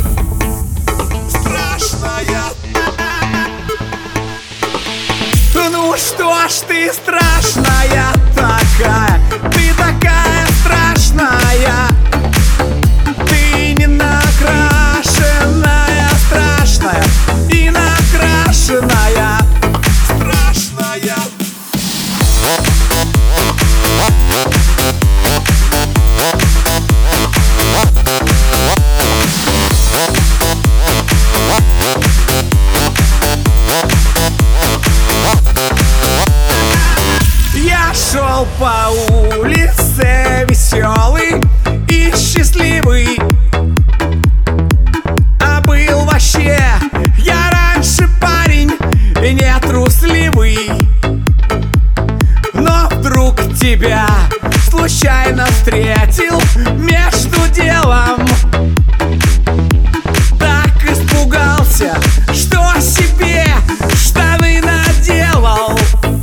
страшная. Ну что ж ты страшная такая, ты такая страшная. Ты не накрашенная, страшная и накрашенная, страшная. Я шел по улице веселый и счастливый, а был вообще я раньше парень и не трусливый. Но вдруг тебя случайно встретил между делом. Так испугался, что себе штаны наделал.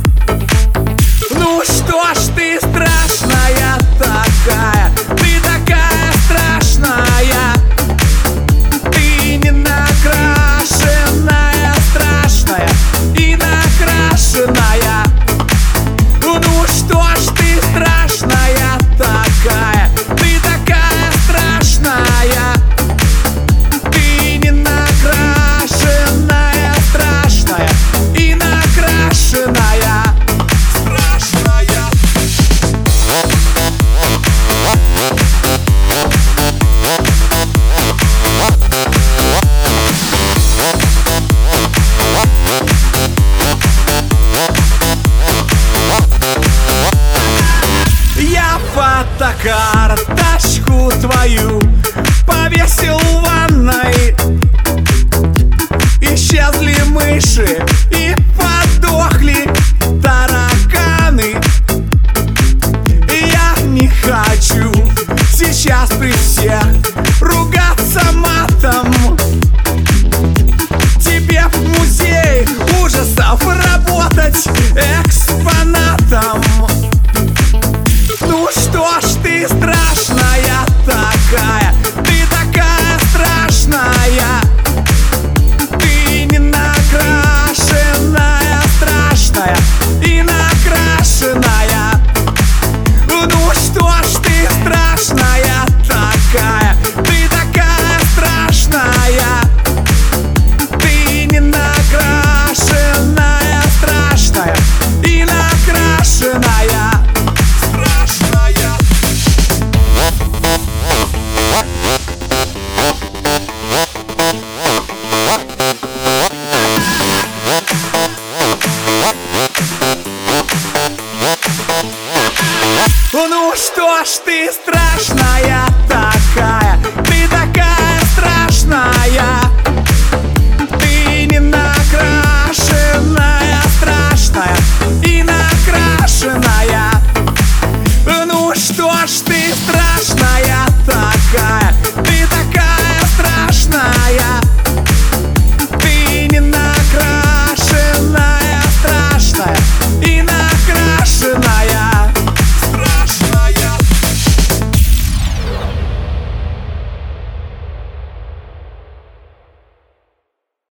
Ну что ж ты страшная такая, ты такая страшная. Ты не накрашенная, страшная и накрашенная. Ну что ж ты страшная такая, ты такая страшная. Ты не накрашенная, страшная и накрашенная, страшная. Я фотокарточку твою повесил в ванной. Исчезли мыши и подохли тараканы. Я не хочу сейчас при всех ругаться матом. Тебе в музее ужасов работать экспонатом. Ну что ж ты страшная такая, ты такая страшная. Ты не накрашенная, страшная и накрашенная. Ну что ж ты страшная такая, ты такая страшная. Ты не накрашенная, страшная и накрашенная, страшная. Ну что ж ты страшная так.